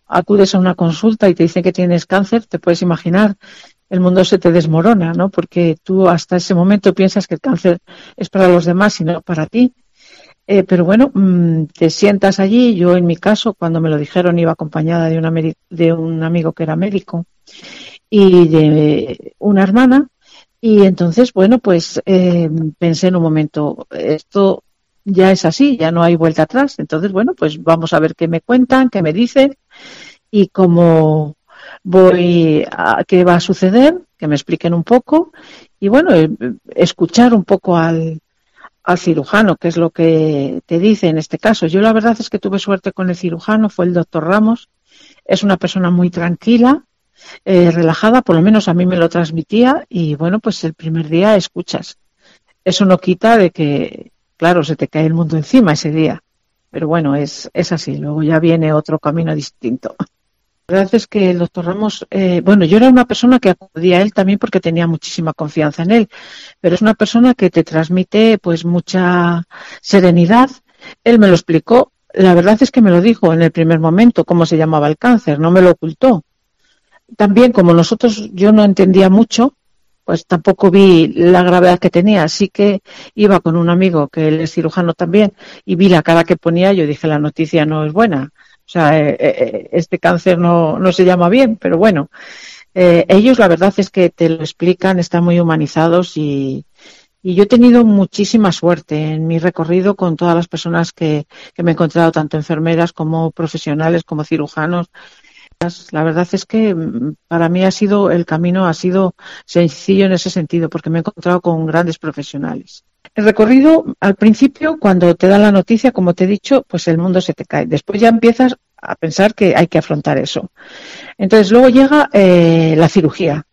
acudes a una consulta y te dicen que tienes cáncer, te puedes imaginar, el mundo se te desmorona, ¿no? Porque tú hasta ese momento piensas que el cáncer es para los demás y no para ti. Pero bueno, te sientas allí. Yo, en mi caso, cuando me lo dijeron, iba acompañada de un amigo que era médico y de una hermana. Y entonces, bueno, pues pensé en un momento, esto ya es así, ya no hay vuelta atrás. Entonces, bueno, pues vamos a ver qué me cuentan, qué me dicen y cómo qué va a suceder, que me expliquen un poco y bueno, escuchar un poco al cirujano, que es lo que te dice en este caso. Yo la verdad es que tuve suerte con el cirujano, fue el doctor Ramos. Es una persona muy tranquila, relajada, por lo menos a mí me lo transmitía, y bueno, pues el primer día escuchas. Eso no quita de que, claro, se te cae el mundo encima ese día, pero bueno, es así, luego ya viene otro camino distinto. La verdad es que el doctor Ramos, bueno, yo era una persona que acudía a él también porque tenía muchísima confianza en él, pero es una persona que te transmite pues mucha serenidad. Él me lo explicó, la verdad es que me lo dijo en el primer momento, cómo se llamaba el cáncer, no me lo ocultó. También, como yo no entendía mucho, pues tampoco vi la gravedad que tenía, así que iba con un amigo que él es cirujano también y vi la cara que ponía. Yo dije, la noticia no es buena, o sea, este cáncer no se llama bien, pero bueno, ellos la verdad es que te lo explican, están muy humanizados y yo he tenido muchísima suerte en mi recorrido con todas las personas que me he encontrado, tanto enfermeras como profesionales, como cirujanos. La verdad es que para mí el camino ha sido sencillo en ese sentido, porque me he encontrado con grandes profesionales. El recorrido, al principio, cuando te dan la noticia, como te he dicho, pues el mundo se te cae. Después ya empiezas a pensar que hay que afrontar eso. Entonces luego llega la cirugía.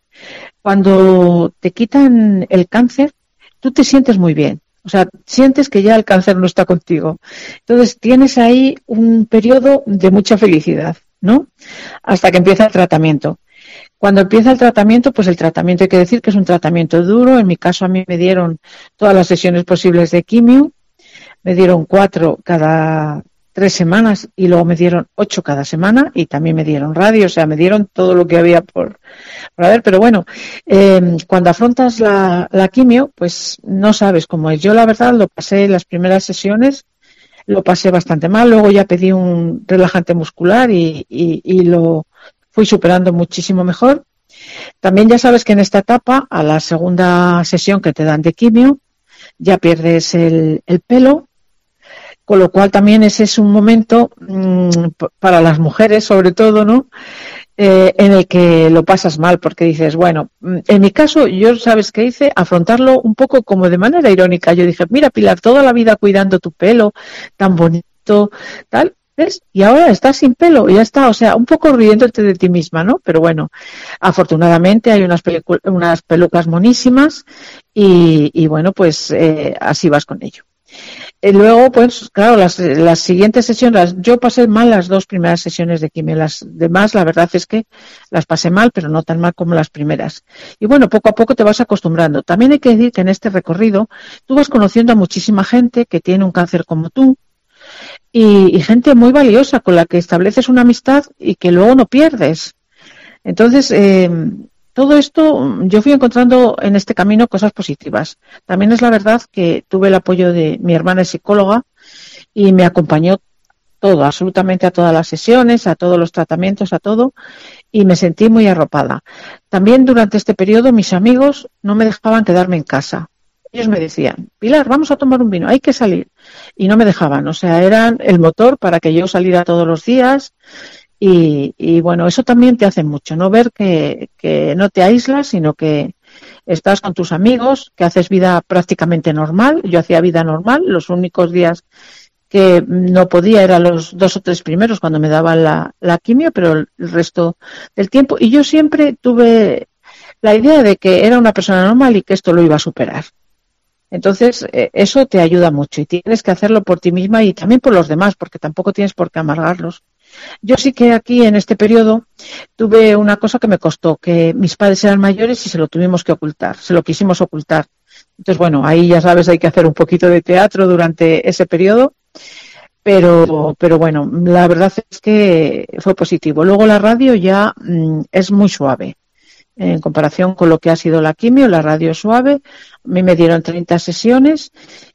Cuando te quitan el cáncer, tú te sientes muy bien. O sea, sientes que ya el cáncer no está contigo. Entonces tienes ahí un periodo de mucha felicidad, ¿no? Hasta que empieza el tratamiento. Cuando empieza el tratamiento, pues el tratamiento hay que decir que es un tratamiento duro. En mi caso, a mí me dieron todas las sesiones posibles de quimio. Me dieron 4 cada 3 semanas y luego me dieron 8 cada semana y también me dieron radio. O sea, me dieron todo lo que había por ver. Pero bueno, cuando afrontas la quimio, pues no sabes cómo es. Yo la verdad lo pasé en las primeras sesiones, lo pasé bastante mal. Luego ya pedí un relajante muscular y lo fui superando muchísimo mejor. También ya sabes que en esta etapa, a la segunda sesión que te dan de quimio, ya pierdes el pelo, con lo cual también ese es un momento para las mujeres, sobre todo, ¿no? En el que lo pasas mal, porque dices, bueno, en mi caso, yo, ¿sabes qué hice? Afrontarlo un poco como de manera irónica. Yo dije, mira, Pilar, toda la vida cuidando tu pelo, tan bonito, tal, ¿ves? Y ahora estás sin pelo, y ya está, o sea, un poco riéndote de ti misma, ¿no? Pero bueno, afortunadamente hay unas pelucas monísimas y bueno, pues así vas con ello. Luego, pues claro, las siguientes sesiones, yo pasé mal las 2 primeras sesiones de quimio, las demás la verdad es que las pasé mal, pero no tan mal como las primeras. Y bueno, poco a poco te vas acostumbrando. También hay que decir que en este recorrido tú vas conociendo a muchísima gente que tiene un cáncer como tú y gente muy valiosa con la que estableces una amistad y que luego no pierdes. Entonces, todo esto, yo fui encontrando en este camino cosas positivas. También es la verdad que tuve el apoyo de mi hermana es psicóloga y me acompañó todo, absolutamente a todas las sesiones, a todos los tratamientos, a todo, y me sentí muy arropada. También durante este periodo mis amigos no me dejaban quedarme en casa. Ellos me decían, Pilar, vamos a tomar un vino, hay que salir. Y no me dejaban, o sea, eran el motor para que yo saliera todos los días. Y bueno, eso también te hace mucho, ¿no? Ver que no te aíslas, sino que estás con tus amigos, que haces vida prácticamente normal. Yo hacía vida normal, los únicos días que no podía eran los 2 o 3 primeros cuando me daban la quimio, pero el resto del tiempo. Y yo siempre tuve la idea de que era una persona normal y que esto lo iba a superar. Entonces, eso te ayuda mucho y tienes que hacerlo por ti misma y también por los demás, porque tampoco tienes por qué amargarlos. Yo sí que aquí en este periodo tuve una cosa que me costó, que mis padres eran mayores y se lo tuvimos que ocultar, se lo quisimos ocultar. Entonces, bueno, ahí ya sabes, hay que hacer un poquito de teatro durante ese periodo. pero bueno, la verdad es que fue positivo. Luego la radio ya es muy suave. En comparación con lo que ha sido la quimio, la radio es suave. A mí me dieron 30 sesiones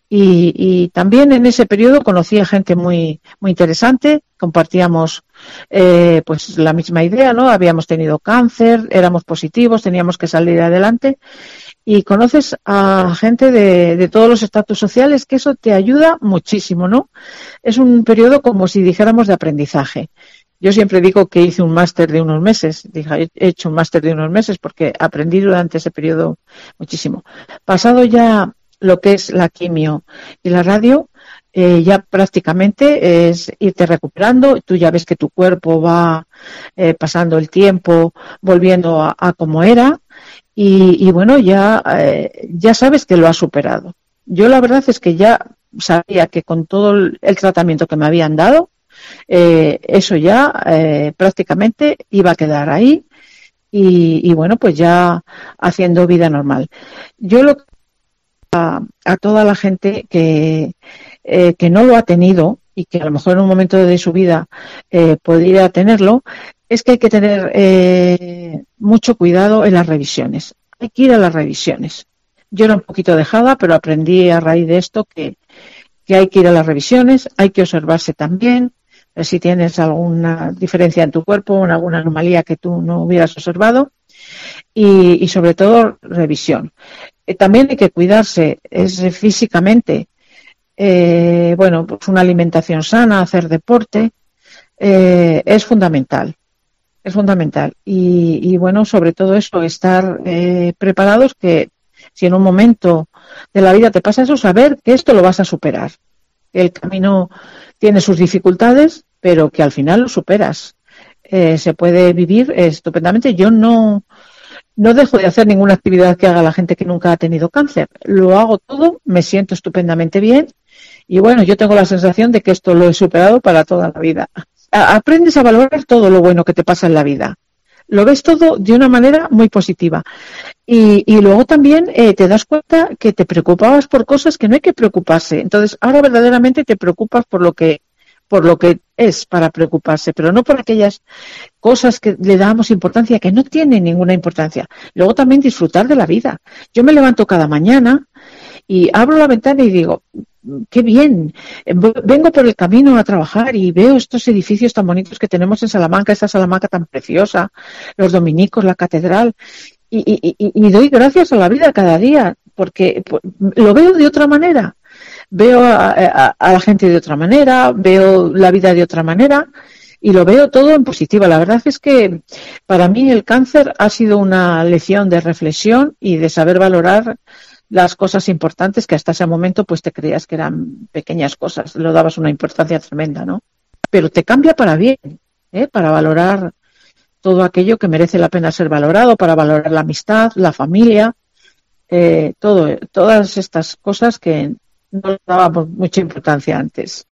y también en ese periodo conocí a gente muy muy interesante. Compartíamos pues la misma idea, ¿no? Habíamos tenido cáncer, éramos positivos, teníamos que salir adelante y conoces a gente de todos los estatus sociales, que eso te ayuda muchísimo, ¿no? Es un periodo como si dijéramos de aprendizaje. Yo siempre digo que hice un máster de unos meses, he hecho un máster de unos meses porque aprendí durante ese periodo muchísimo. Pasado ya lo que es la quimio y la radio, ya prácticamente es irte recuperando, tú ya ves que tu cuerpo va pasando el tiempo, volviendo a como era, y bueno, ya sabes que lo has superado. Yo la verdad es que ya sabía que con todo el tratamiento que me habían dado, eso ya prácticamente iba a quedar ahí y bueno, pues ya haciendo vida normal. Yo lo a toda la gente que no lo ha tenido y que a lo mejor en un momento de su vida podría tenerlo, es que hay que tener mucho cuidado en las revisiones. Hay que ir a las revisiones. Yo era un poquito dejada, pero aprendí a raíz de esto que hay que ir a las revisiones, hay que observarse también, si tienes alguna diferencia en tu cuerpo, alguna anomalía que tú no hubieras observado y sobre todo revisión. También hay que cuidarse físicamente, bueno, pues una alimentación sana, hacer deporte, es fundamental. Es fundamental. Y bueno, sobre todo eso, estar preparados que si en un momento de la vida te pasa eso, saber que esto lo vas a superar. El camino tiene sus dificultades, pero que al final lo superas. Se puede vivir estupendamente. Yo no dejo de hacer ninguna actividad que haga la gente que nunca ha tenido cáncer. Lo hago todo, me siento estupendamente bien y bueno, yo tengo la sensación de que esto lo he superado para toda la vida. Aprendes a valorar todo lo bueno que te pasa en la vida. Lo ves todo de una manera muy positiva. Y luego también te das cuenta que te preocupabas por cosas que no hay que preocuparse. Entonces, ahora verdaderamente te preocupas por lo que es para preocuparse, pero no por aquellas cosas que le damos importancia, que no tienen ninguna importancia. Luego también disfrutar de la vida. Yo me levanto cada mañana y abro la ventana y digo, qué bien, vengo por el camino a trabajar y veo estos edificios tan bonitos que tenemos en Salamanca, esta Salamanca tan preciosa, los dominicos, la catedral, y doy gracias a la vida cada día, porque lo veo de otra manera, veo a la gente de otra manera, veo la vida de otra manera, y lo veo todo en positiva. La verdad es que para mí el cáncer ha sido una lección de reflexión y de saber valorar las cosas importantes que hasta ese momento pues te creías que eran pequeñas cosas, lo dabas una importancia tremenda, ¿no? Pero te cambia para bien, para valorar todo aquello que merece la pena ser valorado, para valorar la amistad, la familia, todas estas cosas que no dábamos mucha importancia antes.